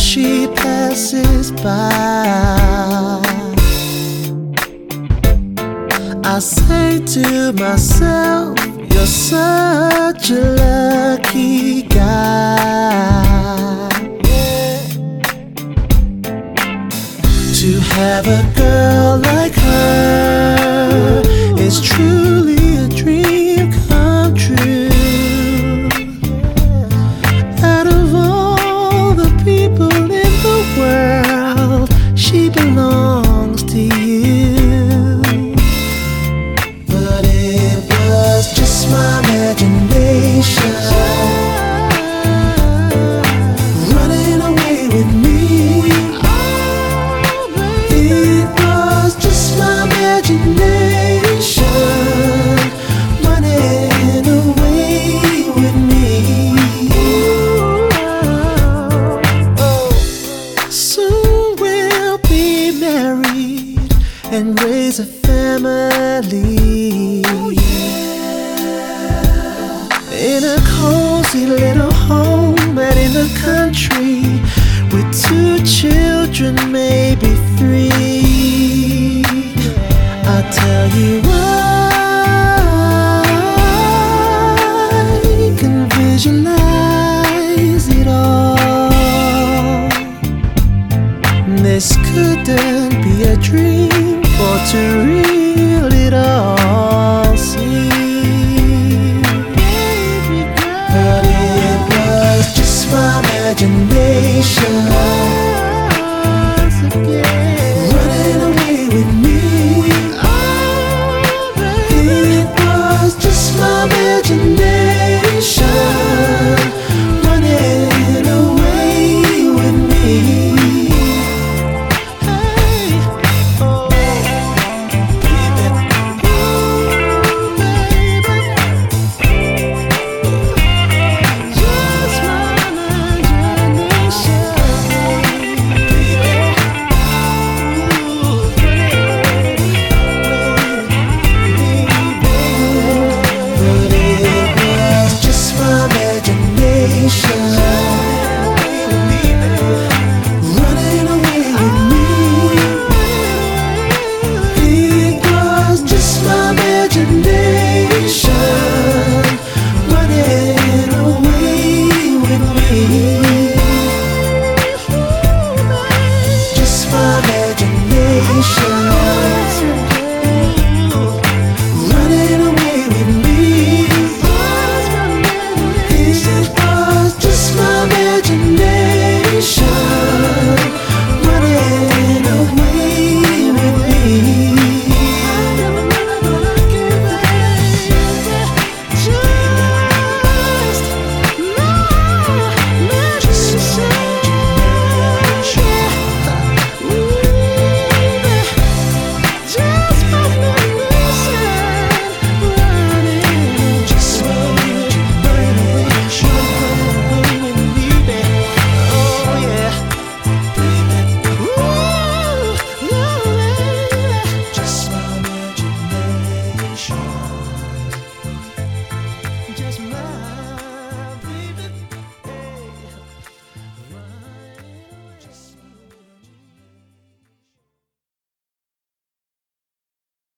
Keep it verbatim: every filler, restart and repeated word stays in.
she passes by, I say to myself, you're such a lucky guy, yeah. To have a girl like her is truly a dream come true. Out of all the people in the world, she belongs to you. But it was just my imagination running away with me. It was just my imagination running away with me. Soon we'll be married and raise a family, oh, yeah. In a cozy little home out in the country, with two children, maybe three. I tell you I can visualize it all. This couldn't be a dream, for to real it all seem. But it was just my imagination